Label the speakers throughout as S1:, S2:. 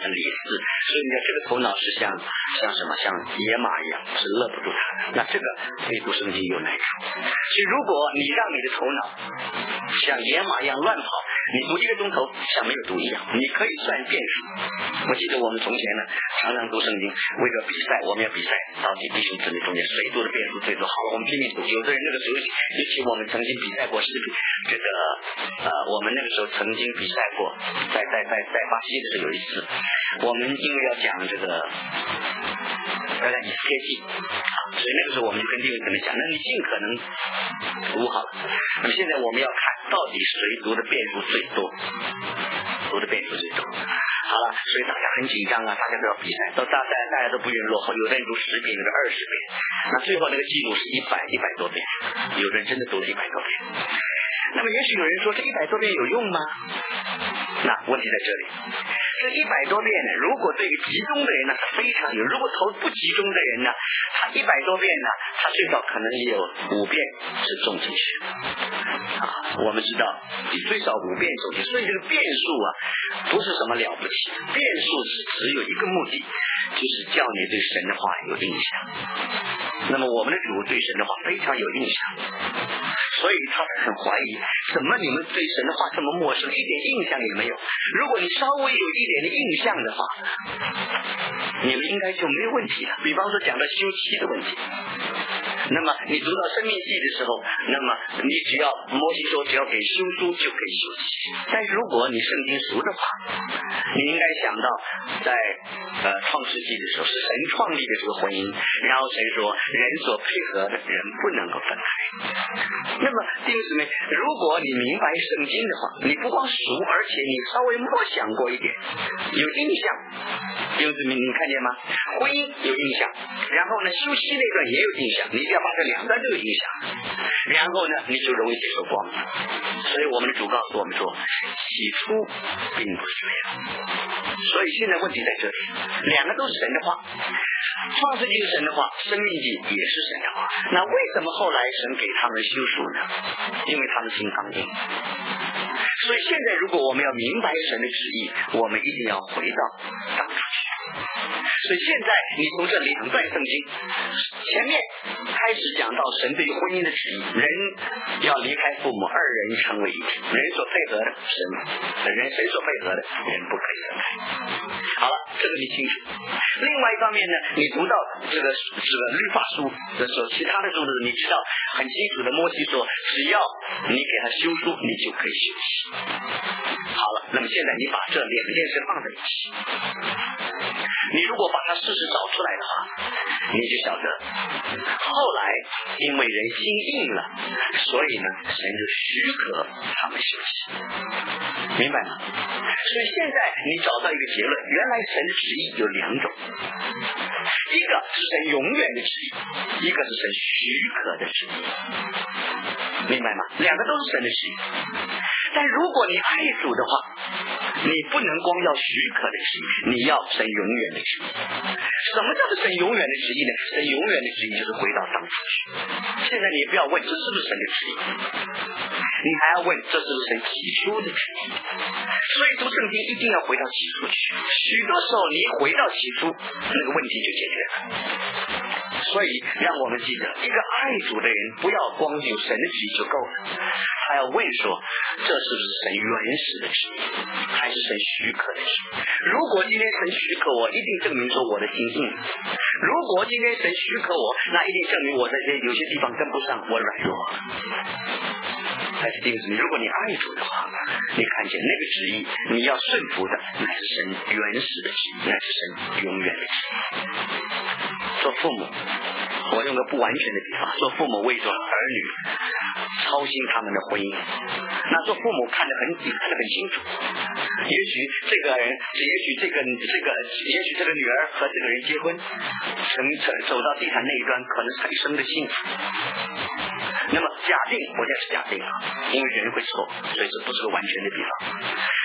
S1: 理智。所以你看这个头脑是像什么？像野马一样，是勒不住它的。那这个对读圣经有难处。所以如果你让你的头脑像野马一样乱跑，你读1个钟头像没有读一样。你可以算变数。我记得我们从前呢常常读圣经，为了比赛，我们要比赛到底弟兄姊妹中间谁读的变数最多。好了，我们拼命读。有的人那个时候，尤其我们曾经比赛过这个我们那个时候曾经比赛过，在巴西的时候有一次，我们因为要讲这个以斯帖记，所以那个时候我们就跟弟兄姊妹讲，那你尽可能读好了。那么现在我们要看到底谁读的变数最多，读的变数最多。好了，所以大家很紧张啊，大家都要比赛，大家都不愿落后，有的人读10遍，有的20遍，那最后那个记录是100多遍，有的人真的读了100多遍。那么也许有人说这100多遍有用吗？那问题在这里，这100多遍呢，如果对于集中的人呢，他非常有；如果投不集中的人呢，他100多遍呢，他最少可能也有5遍是中进去的。我们知道你最少5遍中进，所以这个变数啊，不是什么了不起，变数是只有一个目的，就是叫你对神的话有印象。那么我们的主对神的话非常有印象，所以他很怀疑，怎么你们对神的话这么陌生，一点印象也没有？如果你稍微有一点的印象的话，你们应该就没有问题了。比方说讲到休妻的问题，那么你读到生命记的时候，那么你只要摩西说只要给休书就可以休妻。但是如果你圣经熟的话，你应该想到在创世纪的时候是神创立的这个婚姻，然后神说人所配合的人不能够分开。那么弟兄姊妹，如果你明白圣经的话，你不光熟，而且你稍微默想过一点，有印象。弟兄姊妹，你看见吗？婚姻有印象，然后呢休妻那段也有印象，你一定要把这2段都有印象，然后呢你就容易接受光。所以我们的主告诉我们说，起初并不是这样。所以现在问题在这里，2个都是神的话，创世纪是神的话，生命记也是神的话。那为什么后来神给他们休书呢？因为他们心刚硬。所以现在如果我们要明白神的旨意，我们一定要回到当初去。所以现在你从这2段圣经前面开始讲到神对于婚姻的旨意，人要离开父母，2人成为一体，人所配合的神所配合的人不可以分开。好了，这个你清楚。另外一方面呢，你读到这个律法书的时候，其他的书你知道很清楚的，摩西说只要你给他休书，你就可以休息。好了，那么现在你把这2件事放在一起，你如果把它事实找出来的话，你就晓得后来因为人心硬了，所以呢神就许可他们休息，明白吗？所以现在你找到一个结论，原来神的旨意有2种，一个是神永远的旨意，一个是神许可的旨意，明白吗？2个都是神的旨意。但如果你爱主的话，你不能光要许可的旨意，你要神永远的旨意。什么叫做神永远的旨意呢？神永远的旨意就是回到当初去。现在你不要问这是不是神的旨意，你还要问这是不是神起初的旨意。所以读圣经一定要回到起初去，许多时候你回到起初，那个问题就解决了。所以让我们记得，一个爱主的人不要光有神的旨意就够了，他要问说这是不是神原始的旨意，还是神许可的旨意。如果今天神许可我，一定证明说我的心硬；如果今天神许可我，那一定证明我在有些地方跟不上，我软弱。但是弟兄姊妹，如果你爱主的话，你看见那个旨意，你要顺服的乃是神原始的旨意，乃是神永远的旨意。做父母，我用个不完全的比方，做父母为着儿女操心他们的婚姻，那做父母看得很清楚。也许这个人，也许这个女儿和这个人结婚，走到地坛那一端，可能是他一生的幸福。那么假定，我这是假定啊，因为人会错，所以这不是个完全的比方。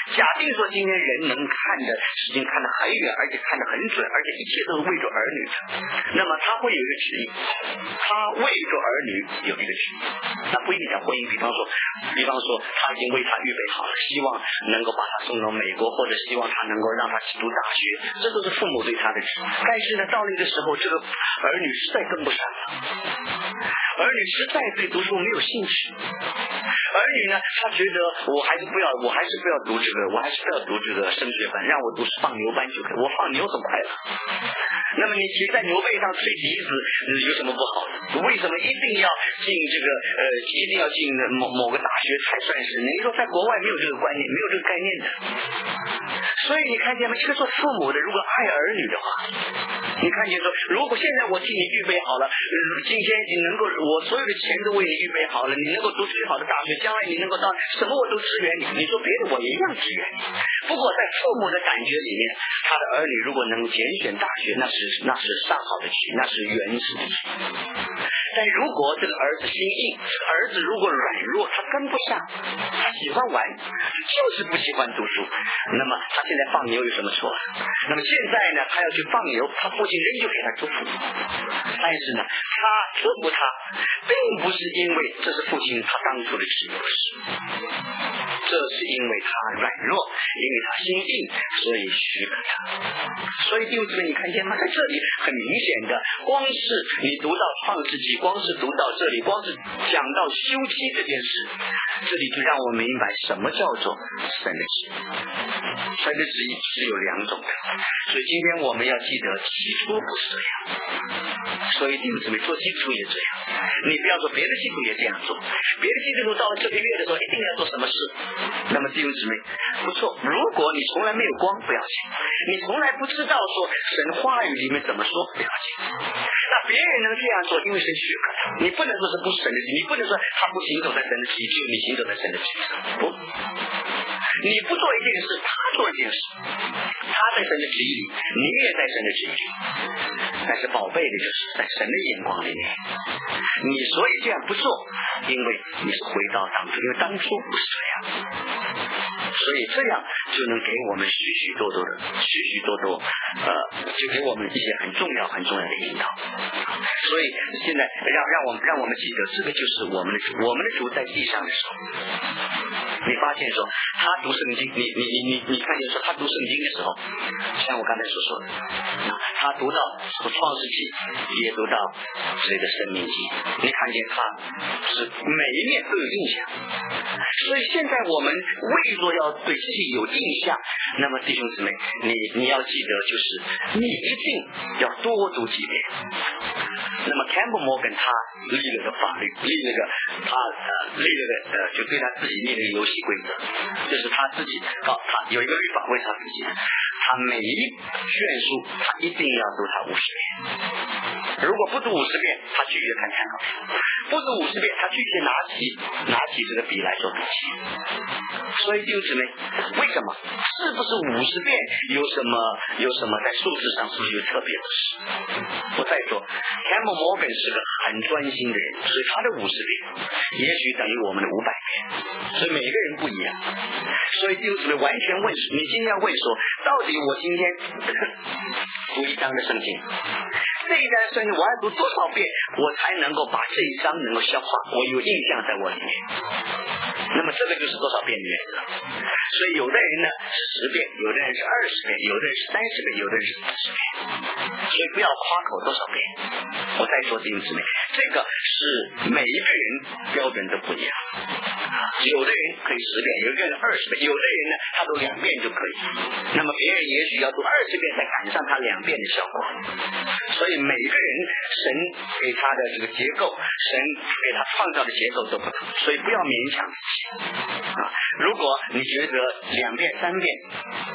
S1: 假定说今天人能看的事情看得很远，而且看得很准，而且一切都是为着儿女的，那么他会有一个旨意，他为着儿女有一个旨意。那不一定讲婚姻，比方说他已经为他预备好了，希望能够把他送到美国，或者希望他能够让他去读大学，这都是父母对他的旨意。但是呢，到那个时候，这个儿女实在跟不上了，儿女实在对读书没有兴趣，儿女呢，他觉得我还是不要读这个，我还是不要读这个升学班，让我读放牛班就可以，我放牛很快乐。那么你骑在牛背上吹笛子有什么不好的？为什么一定要进这个一定要进某个大学才算是？你说在国外没有这个观念，没有这个概念的。所以你看见吗？这个做父母的如果爱儿女的话，你看见说，如果现在我替你预备好了，今天你能够我所有的钱都为你预备好了，你能够读最好的大学，将来你能够到什么我都支援你，你说别的我也一样支援你。不过在父母的感觉里面，他的儿女如果能拣选大学，那是上好的去，那是原始的去。但如果这个儿子心硬，儿子如果软弱，他跟不上，他喜欢玩，就是不喜欢读书，那么他现在放牛有什么错？那么现在呢，他要去放牛，他父亲仍旧给他祝福，但是呢，他祝福他，并不是因为这是父亲他当初的旨意，这是因为他软弱，因为他心硬，所以许可他。所以弟兄姊妹，你看见吗？在这里很明显的，光是你读到创世纪，光是读到这里，光是讲到休妻这件事，这里就让我明白什么叫做神的旨意。神的旨意是有两种的，所以今天我们要记得，起初不是这样。所以弟兄姊妹，做基督徒也这样，你不要说别的基督徒也这样做，别的基督徒到了这个月的时候一定要做什么事。那么弟兄姊妹，不错，如果你从来没有光，不要紧；你从来不知道说神话语里面怎么说，不要紧。那别人能这样做，因为神许可他，你不能说是不是神的旨意，你不能说他不行走在神的旨意，只有你行走在神的旨意上。不，你不做一件事，他做一件事，他在神的旨意里，你也在神的旨意里。但是宝贝的就是在神的眼光里面，你所以这样不做，因为你是回到当初，因为当初不是这样，所以这样就能给我们许许多多就给我们一些很重要的引导。所以现在让我们记得，这个就是我们的主在地上的时候，你发现说他读圣经，你看见说他读圣经的时候，像我刚才所说的，他读到创世纪，也读到这个生命记，你看见他是每一面都有印象。所以现在我们为着要对自己有印象，那么弟兄姊妹，你要记得，就是你一定要多读几遍。那么 Campbell Morgan 他立了个法律，就对他自己立了个游戏规则，就是他自己他有一个律法为他自己，他每一卷书他一定要读他50遍，如果不读50遍，他拒绝看参考书；不读50遍，他拒绝拿起这个笔来做笔记。所以弟兄姊妹，为什么？是不是50遍有什么在数字上是不是有特别的事？我再说 Campbell Morgan 是个很专心的人，所以他的50遍也许等于我们的500遍，所以每个人不一样。所以弟兄姊妹，完全问你今天要问说，到底我今天读一章的圣经，这一章的圣经我要读多少遍，我才能够把这一章能够消化，我有印象在我里面。那么这个就是多少遍的原则。所以有的人呢是10遍，有的人是20遍，有的人是30遍，有的人是40遍。所以不要夸口多少遍。我再说弟兄姊妹，这个是每一个人标准都不一样。有的人可以10遍，有的人20遍，有的人呢他读2遍就可以。那么别人也许要读20遍才赶上他2遍的效果。所以每一个人神给他的这个结构，神给他创造的结构都不同，所以不要勉强自己。如果你觉得2遍3遍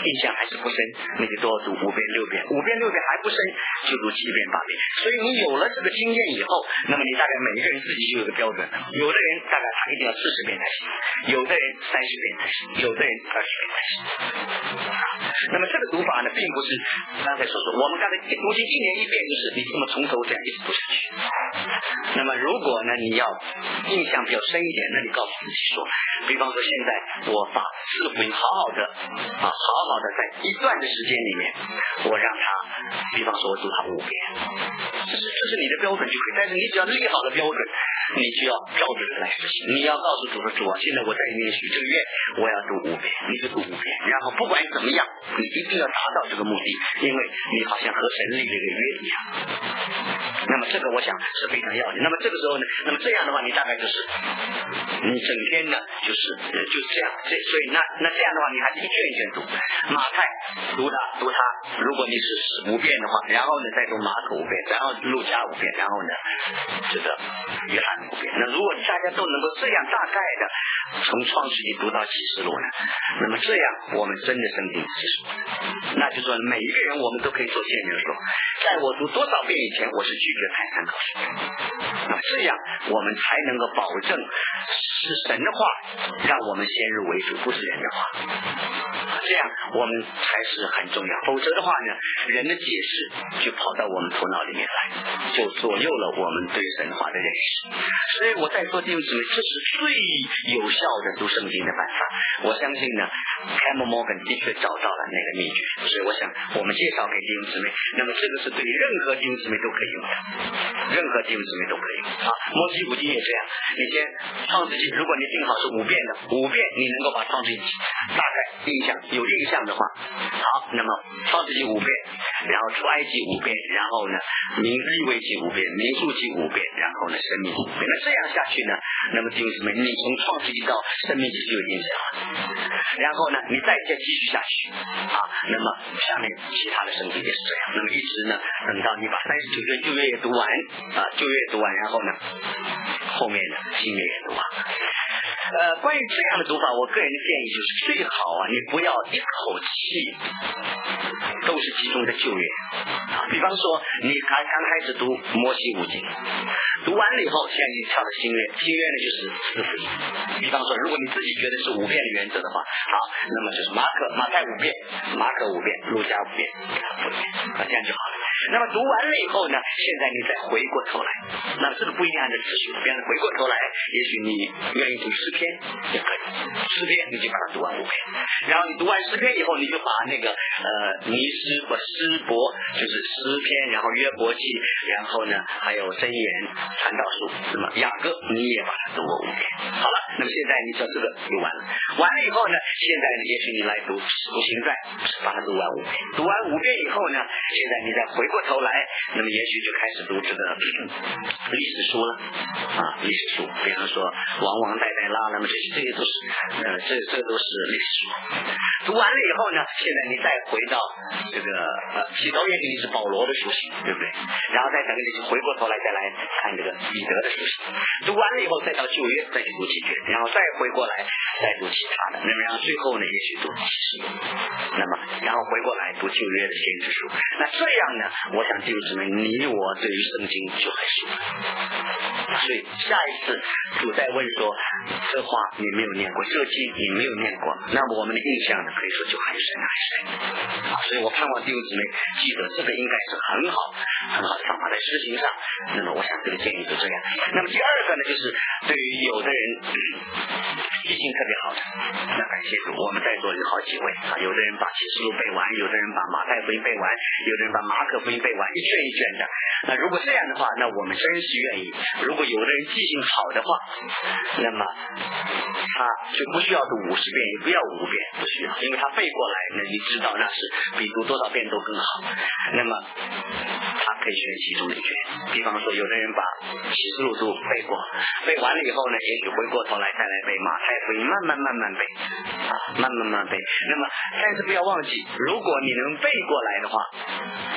S1: 印象还是不深，你就多读5遍6遍，5遍6遍还不深，就读7遍8遍。所以你有了这个经验以后，那么你大概每一个人自己就有个标准了。有的人大概他一定要40遍才行，有的人30遍才行，有的人20遍才行。那么这个读法呢，并不是刚才说我们刚才读经1年1遍，就是你这么从头这样一直读下去。那么如果呢你要印象比较深一点，那你告诉自己说，比方说现在我把四福音好好的在一段的时间里面，我让他，比方说我读他5遍，这是你的标准就可以。但是你只要立好了标准，你就要照着这个来实行。你要告诉主说，主啊，现在我在里面许这个愿，我要读5遍，你就读5遍，然后不管怎么样，你一定要达到这个目的，因为你好像和神立了一个约一样。那么这个我想是非常要紧。那么这个时候呢，那么这样的话，你大概就是你整天呢就是这样，所以那这样的话，你还是一卷一卷读。马太读它，如果你是5遍的话，然后呢再读马可5遍，然后路加5遍，然后呢这个约翰5遍。那如果大家都能够这样大概的从创世纪读到启示录呢，那么这样我们真的生命结束了。那就说每一个人我们都可以做见证说，在我读多少遍以前，我是拒绝看参考书。那这样我们才能够保证是神的话让我们先入为主，不是人的话。这样我们才是很重要，否则的话呢，人的解释就跑到我们头脑里面来，就左右了我们对神话的认识。所以我在说弟兄姊妹，这是最有效的读圣经的办法。我相信呢 Campbell Morgan 的确找到了那个秘诀，所以我想我们介绍给弟兄姊妹，那么这个是对任何弟兄姊妹都可以用的，任何弟兄姊妹都可以用。好，摩西五经也这样，你先创世纪，如果你定好是5遍的，5遍你能够把创世纪大概有印象的话，好，那么创世纪5遍，然后出埃及5遍，然后呢利未记5遍，民数记5遍，然后呢申命记5遍。那这样下去呢，那么弟兄姊妹，你从创世纪到申命记就有印象了。然后呢你再继续下去啊，那么下面其他的圣经也是这样。那么一直呢等到你把39卷旧约也读完啊，旧约读完，然后呢后面呢新约也读完。关于这样的读法，我个人的建议就是最好啊，你不要一口气都是集中在旧约啊。比方说你刚开始读摩西五经，读完了以后，现在你跳到新约，新约呢就是四福音。比方说如果你自己觉得是5遍的原则的话，好，那么就是马太5遍，马可5遍，路加5遍，这样就好了。那么读完了以后呢，现在你再回过头来，那么这个不一定按照次序，比方说回过头来，也许你愿意读诗篇也可以，10篇你就把它读完5遍，然后你读完10篇以后，你就把那个尼斯和诗伯，就是诗篇，然后约伯记，然后呢还有箴言、传道书，那么雅各你也把它读过5遍。好了，那么现在你说这个读完了，完了以后呢，现在呢，也许你来读使徒行传，把它读完5遍，读完5遍以后呢，现在你再回过头来，那么也许就开始读这个历史书了啊，历史书，比方说王代啦，那么这些都是这都是历史书。读完了以后呢，现在你再回到这个启头也肯定是保罗的书信，对不对？然后再等你回过头来再来看这个彼得的书信。读完了以后再到旧约再去读启卷，然后再回过来再读其他的，那么然后最后呢也许读启示录，那么然后回过来读旧约的先知书。那这样呢，我想弟兄姊妹，你我对于圣经就很熟了。所以下一次主再问说这话你没有念过，这经你没有念过，那么我们的印象呢可以说就很深很深啊。所以我盼望弟兄姊妹记得这个应该是很好的方法，在实行上，那么我想这个建议就这样。那么第二个呢，就是对于有的人记性特别好的，那感谢主，我们在座有好几位啊，有的人把启示录背完，有的人把马太福音背完，有的人把马可福音背完，一卷一卷的。那如果这样的话，那我们真是愿意。如果有的人记性好的话，那么他就不需要读50遍，也不要5遍，不需要，因为他背过来，那你知道那是比读多少遍都更好。那么他可以选其中的一卷，比方说有的人把启示录都背过，背完了以后呢，也许回过头来再来背马太福音，慢慢背啊，慢背。那么但是不要忘记，如果你能背过来的话，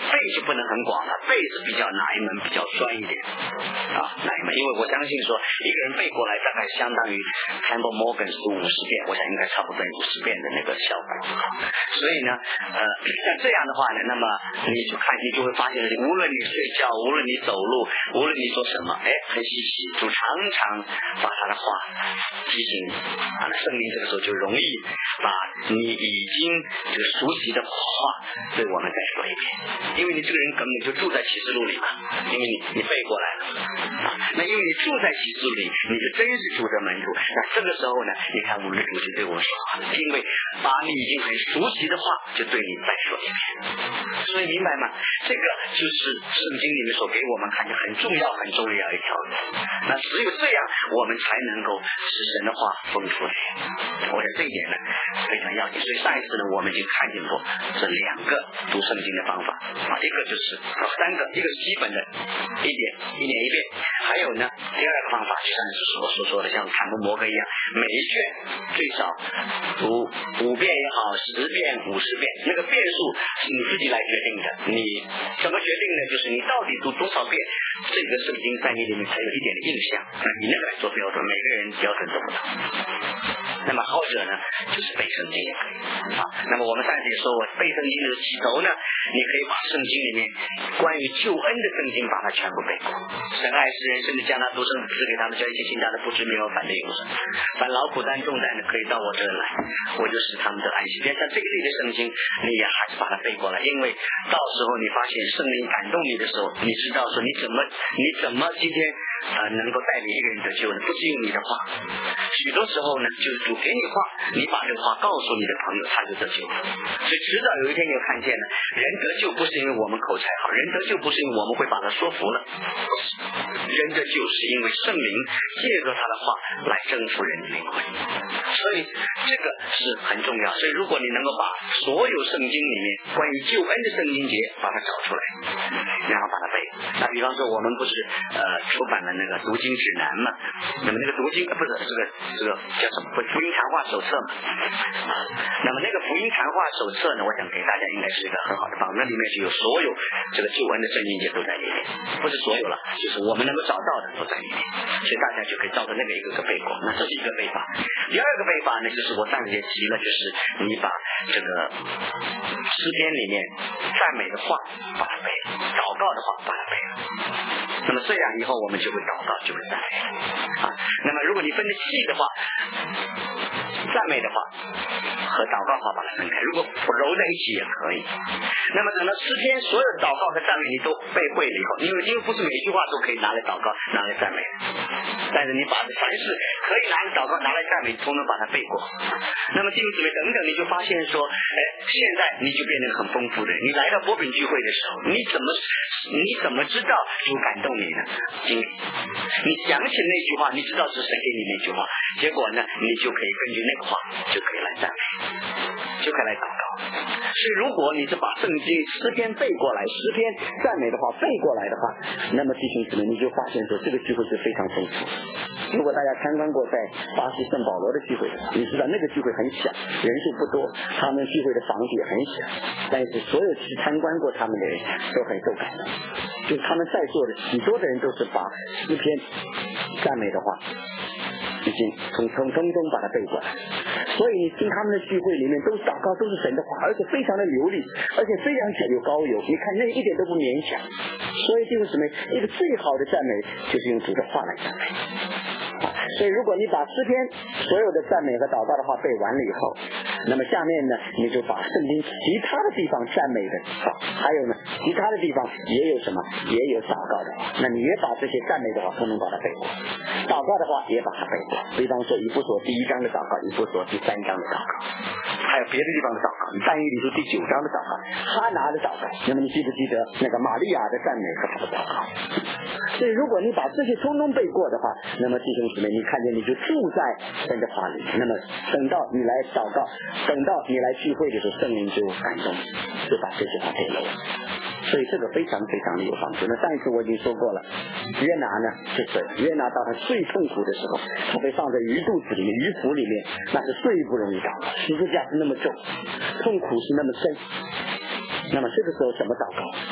S1: 背就不能很广了，背是比较哪一门比较专一点哪一门？因为我相信说一个人背过来大概相当于 Campbell Morgan 是50遍，我想应该差不多50遍的那个效果。所以呢像这样的话呢，那么你就会发现，无论你睡觉，无论你走路，无论你做什么，很稀奇，主常常把他的话提醒你圣灵这个时候就容易把你已经这个熟悉的话对我们再说一遍，因为你这个人根本就住在启示录里嘛，因为你背过来了那因为你住在启示录里，你就真是主的门徒。那这个时候呢，你看我们的主就对我们说话，因为把你已经很熟悉的话就对你再说一遍。所以明白吗？这个就是圣经里面所给我们看见很重要一条路。那只有这样我们才能够使神的话丰富的。我想这一点呢非常要紧。所以上一次呢我们已经看见过这2个读圣经的方法一个就是3个，一个是基本的一年一遍，还有呢第2个方法就像是所说的像坎布摩根一样，每一卷最少读5遍也好10遍50遍，那个遍数是你自己来决定的。你怎么决定呢？就是你到底读多少遍，这个圣经在你里面才有一点的印象，以那个来做标准，每个人标准都不同。那么后者呢就是背圣经也可以那么我们上次也说过，背圣经的起头呢，你可以把圣经里面关于救恩的圣经把它全部背过。神爱世人，甚至将他独生子赐给他们，叫一切信他的不知没有反对永生。凡劳苦担重担的可以到我这来，我就使他们得安息。像这个类的圣经你也还是把它背过来，因为到时候你发现圣灵感动你的时候，你知道说你怎么今天能够带领一个人得救呢？不是用你的话，许多时候呢就是主给你话，你把这个话告诉你的朋友，他就得救了。所以迟早有一天你会看见呢，人得救不是因为我们口才好，人得救不是因为我们会把他说服了，人得救是因为圣灵借着他的话来征服人的灵魂。所以这个是很重要。所以如果你能够把所有圣经里面关于救恩的圣经节把它找出来，然后把它背。那比方说我们不是出版了那个读经指南嘛，那么那个读经不是这个叫什么福音谈话手册嘛那么那个福音谈话手册呢，我想给大家应该是一个很好的帮助，那里面就有所有这个救恩的圣经节都在里面，不是所有了，就是我们能够找到的都在里面，所以大家就可以照着那个一个个背过。那这是一个背法。第2个背法呢，就是我上次也提了，就是你把这个诗篇里面赞美的话把它背了，祷告的话把它背了。那么这样以后我们就会祷告，就会赞美那么如果你分得细的话，赞美的话和祷告话把它分开，如果揉在一起也可以。那么等到诗篇所有的祷告和赞美你都背会了以后，因为不是每一句话都可以拿来祷告拿来赞美，但是你把凡是可以拿来祷告拿来赞美都能把它背过。那么弟兄姊妹等等，你就发现说现在你就变成很丰富的人。你来到波饼聚会的时候，你怎么知道主感动你呢？经历，你想起那句话，你知道是神给你那句话，结果呢你就可以根据那个话就可以来赞美，就可以来祷告。所以如果你是把圣经诗篇背过来，诗篇赞美的话背过来的话，那么弟兄姊妹你就发现说这个聚会是非常丰富。如果大家参观过在巴西圣保罗的聚会，你知道那个聚会很小，人数不多，他们聚会的房子也很小，但是所有去参观过他们的人都很受感动，就是他们在座的许多的人都是把诗篇赞美的话已经从中把它背过来。所以你听他们的聚会里面都祷告都是神的话，而且非常的流利，而且非常有高油，你看那一点都不勉强。所以就是什么，一个最好的赞美就是用主的话来赞美。所以如果你把诗篇所有的赞美和祷告的话背完了以后，那么下面呢你就把圣经其他的地方赞美的话，还有呢其他的地方也有什么，也有祷告的话，那你也把这些赞美的话都能把它背过，祷告的话也把它背过。比方说以弗所第1章的祷告，以弗所第3章的祷告，还有别的地方的祷告，但以理书第9章的祷告，哈拿的祷告，那么你记不记得那个玛利亚的赞美和他的祷告？所以如果你把这些通通背过的话，那么弟兄姊妹你看见你就住在神的话里，那么等到你来祷告，等到你来聚会的时候，圣灵就感动，就把这些话背了。所以这个非常非常的有帮助。那上一次我已经说过了，约拿呢就是约拿到他最痛苦的时候，他被放在鱼肚子里面，鱼腹里面，那是最不容易祷告，十字架是那么重，痛苦是那么深，那么这个时候怎么祷告？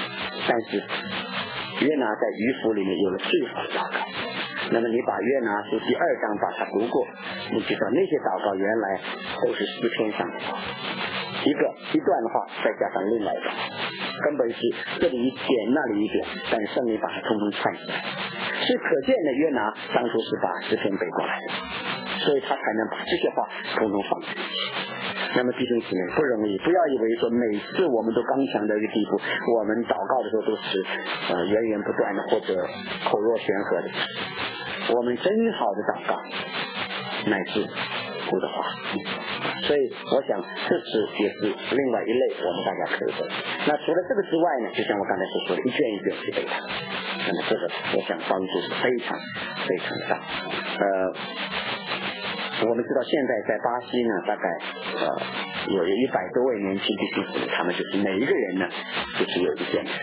S1: 但是约拿在鱼腹里面有了最好的祷告。那么你把约拿书第2章把它读过，你知道那些祷告原来都是诗篇上的话，一段的话再加上另外一段，根本是这里一点那里一点，但圣灵把它通通串起来。所以可见的约拿当初是把诗篇背过来的，所以他才能把这些话通通放在一起。那么弟兄姊妹不容易，不要以为说每次我们都刚强的一个地步，我们祷告的时候都是源源不断的或者口若悬河的。我们真好的祷告乃是主的话，所以我想这是也是另外一类我们大家可以的。那除了这个之外呢，就像我刚才所说的，一卷一卷去背它，那么这个我想帮助是非常非常大。我们知道现在在巴西呢，大概有100多位年轻弟兄姊妹，他们就是每一个人呢就是有一件事。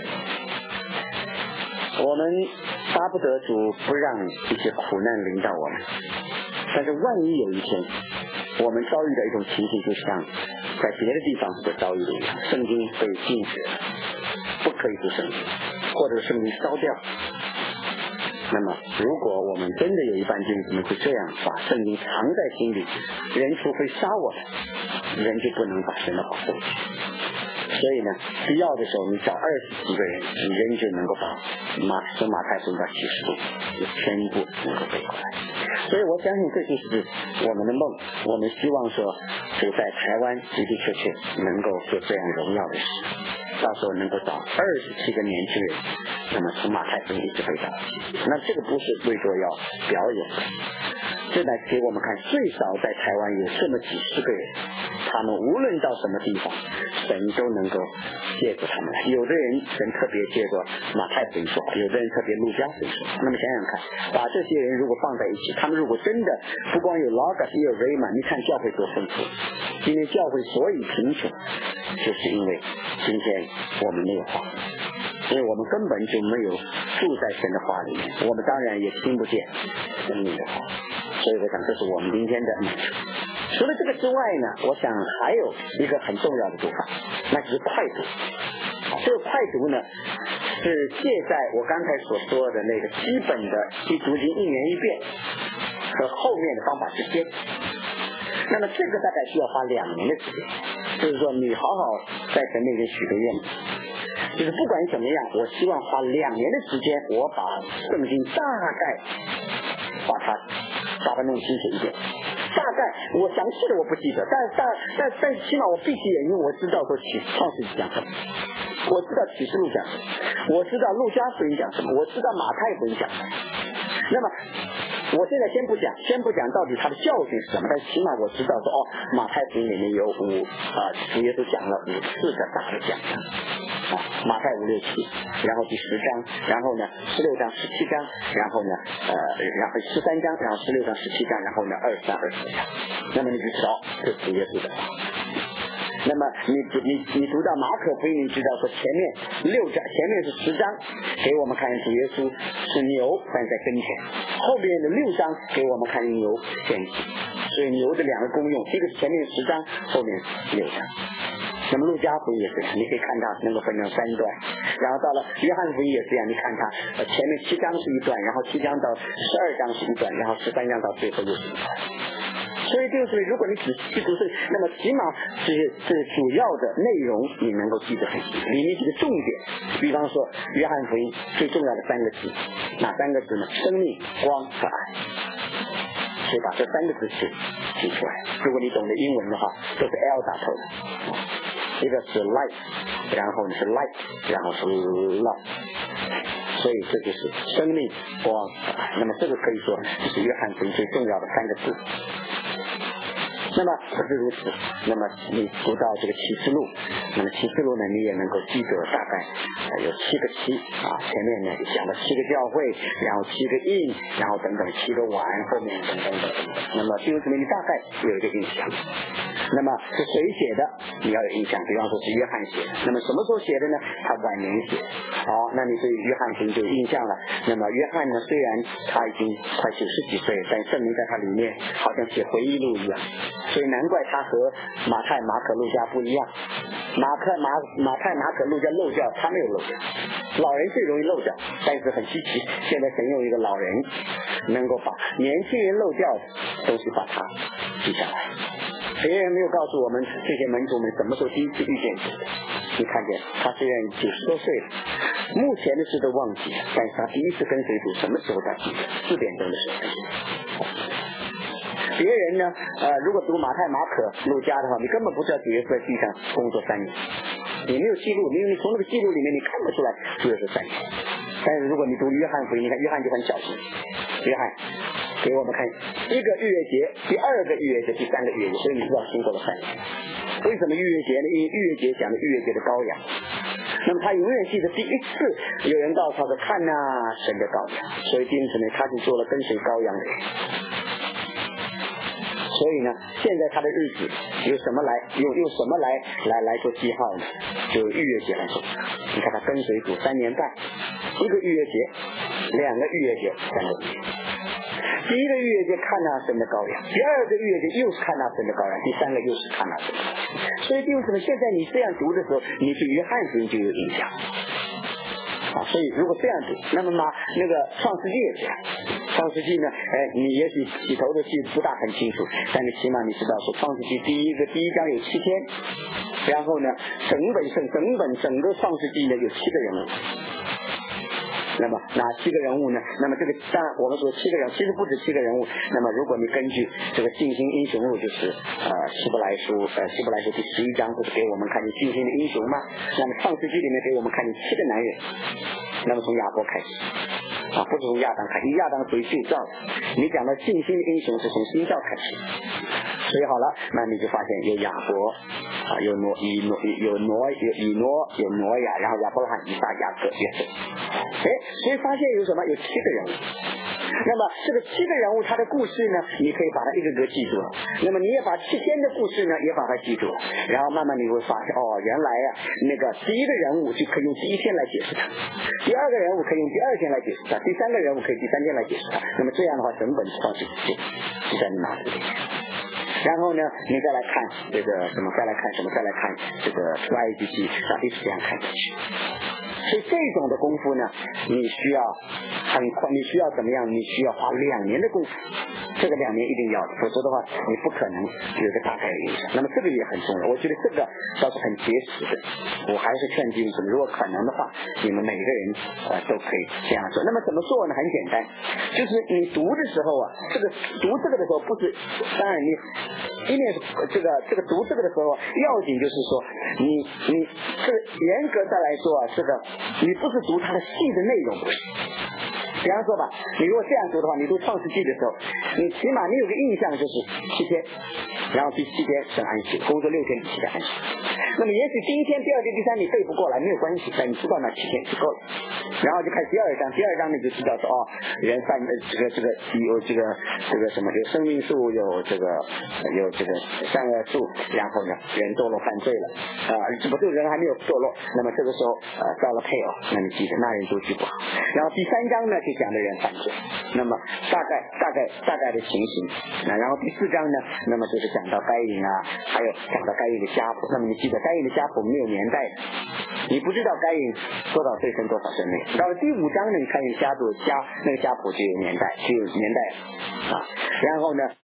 S1: 我们巴不得主不让一些苦难临到我们，但是万一有一天我们遭遇的一种情形，就像在别的地方所遭遇的一样，圣经被禁止了，不可以读圣经，或者圣经烧掉。那么如果我们真的有一半弟兄姊妹会这样把圣经藏在心里，人除非杀我们，人就不能把神的话过去。所以呢，必要的时候你找20几个人，你人就能够把从马太福音到启示录全部能够背过来。所以我相信这就是我们的梦，我们希望说就在台湾的的确确能够做这样荣耀的事，到时候能够找27个年轻人，那么从马太福音一直背到那这个不是为着要表演的，这来给我们看最少在台湾有这么几十个人，他们无论到什么地方神都能够借助他们来。有的人神特别借助马太福音说，有的人特别路加福音说。那么想想看，把这些人如果放在一起，他们如果真的不光有 logos 也有 rhema， 你看教会多丰富。今天教会所以贫穷，就是因为今天我们没有话，因为我们根本就没有住在神的话里面，我们当然也听不见神明的话。所以我想这是我们今天的难处。除了这个之外呢，我想还有一个很重要的读法，那就是快读。这个快读呢是借在我刚才所说的那个基本的去读经1年1遍和后面的方法之间。那么这个大概需要花2年的时间，就是说你好好在神面前许个愿，就是不管怎么样，我希望花2年的时间，我把圣经大概把它弄清楚一点。大概我详细的我不记得，但起码我闭起眼睛，我知道说创世纪讲什么，我知道启示录讲什么，我知道路加福音讲什么，我知道马太福音讲什么。那么我现在先不讲到底它的教训是什么，但起码我知道说马太福音里面有主耶稣讲了5次的大的讲章，马太5、6、7，然后第10章，然后呢16章、17章，然后呢然后13章，然后16章、17章，然后呢23、24章。那么你就知道这是主耶稣的话。那么你读到马可福音，你知道说前面6章，前面是10章给我们看主耶稣是牛站在跟前，后面的6章给我们看牛献祭。所以牛的2个功用，一个是前面10章，后面6章。那么路加福音也是，你可以看它能够分成3段，然后到了约翰福音也是这样，你看它前面7章是一段，然后7章到12章是一段，然后13章到最后又是一段。所以就是如果你仔细去读这，那么起码这主要的内容你能够记得很清，里面几个重点，比方说约翰福音最重要的3个字，哪3个字呢？生命、光和爱。所以把这3个字记出来，如果你懂得英文的话，都是 L 打头的，一个是 light， 然后是 light， 然后是 love， 所以这就是生命、光和爱。那么这个可以说是约翰福音最重要的3个字。那么不是如此，那么你读到这个启示录，那么启示录呢你也能够记得大概有7个7前面呢讲了7个教会，然后7个印，然后等等7个碗，后面等等。那么弟兄姊妹你大概有一个印象。那么是谁写的你要有印象，比方说是约翰写的，那么什么时候写的呢？他晚年写。那你对约翰福音就有印象了。那么约翰呢虽然他已经快90几岁，但圣灵在他里面好像写回忆录一样，所以难怪他和马太、马可、路加不一样。
S2: 马太、马可、路加漏掉，他没有漏掉。老人最容易漏掉，但是很稀奇，现在神用一个老人能够把年轻人漏掉的东西把它记下来。别人没有告诉我们这些门徒们什么时候第一次遇见主的。你看见他虽然90多岁了，目前的事都忘记了，但是他第一次跟随主什么时候他记得？4点钟的时候。别人呢如果读马太、马可、路加的话，你根本不知道主耶稣在地上工作3年，也没有记录，因为你从那个记录里面你看不出来主耶稣3年。但是如果你读约翰福音，你看约翰就很小心，约翰给我们看1个逾越节，第2个逾越节，第3个逾越节，所以你知道经过了3年。为什么逾越节呢？因为逾越节讲的逾越节的羔羊，那么他永远记得第一次有人告诉他说看神的羔羊，所以弟兄姊妹他是做了跟随羔羊的人。所以呢，现在他的日子有什么来用什么来做记号呢？就逾越节来说，你看他跟随主3年半，1个逾越节，2个逾越节，3个逾越节。第1个逾越节看神的羔羊，第2个逾越节又是看神的羔羊，第3个又是看神的羔羊。所以弟兄姊妹，现在你这样读的时候，你对约翰福音就有印象。所以如果这样读，那么那个创世纪也这样。创世纪呢你也许起头的记不大很清楚，但是起码你知道说创世纪第一章有7天，然后呢整个创世纪呢有7个人物。那么哪7个人物呢？那么这个当然我们说7个人，其实不止7个人物。那么如果你根据这个信心英雄录，就是希伯来书第11章，不是给我们看见信心的英雄吗？那么创世纪里面给我们看见7个男人，那么从亚伯开始不是从亚当开始，亚当属于旧造的。你讲到信心的英雄是从新造开始，所以好了，那你就发现有亚伯有以诺，有挪亚，然后亚伯拉罕、以撒、雅各、约瑟。所以发现有什么？有7个人物。那么这个7个人物他的故事呢，你可以把它一个个记住了。那么你也把7天的故事呢也把它记住了，然后慢慢你会发现原来那个第1个人物就可以用第1天来解释它，第2个人物可以用第2天来解释它，第3个人物可以第3天来解释它。那么这样的话整本创世纪就在你脑子里。然后呢你再来看这个什么，再来看这个出埃及记，一直这样看下去。所以这种的功夫呢，你需要很快，你需要怎么样？你需要花2年的功夫，这个2年一定要的，否则的话你不可能有一个大概的影响。那么这个也很重要，我觉得这个倒是很结实的。我还是劝弟兄们，如果可能的话，你们每个人都可以这样做。那么怎么做呢？很简单，就是你读的时候读这个的时候，不是，当然你一面是这个读这个的时候，要紧就是说你这个严格的来说这个你不是读它的细的内容，不是。比方说吧，你如果这样读的话，你读创世纪的时候，你起码你有个印象就是7天，然后第7天是安息，工作6天，第7天安息。那么也许第1天、第2天、第3你背不过来没有关系，但你知道那7天就够了。然后就看第2章，第2章你就知道说人犯这个有这个什么，有生命树，有这个善恶树，然后呢人堕落犯罪了这个人还没有堕落，那么这个时候到了配偶，那你记得那人都治不好。然后第3章呢就讲的人犯罪，那么大概的情形。然后第4章呢，那么就是讲到该隐还有讲到该隐的家谱。那么你记得该隐的家谱没有年代的，你不知道该隐多少岁生多少岁没有。到了第5章呢，你看有那个家谱就有年代然后呢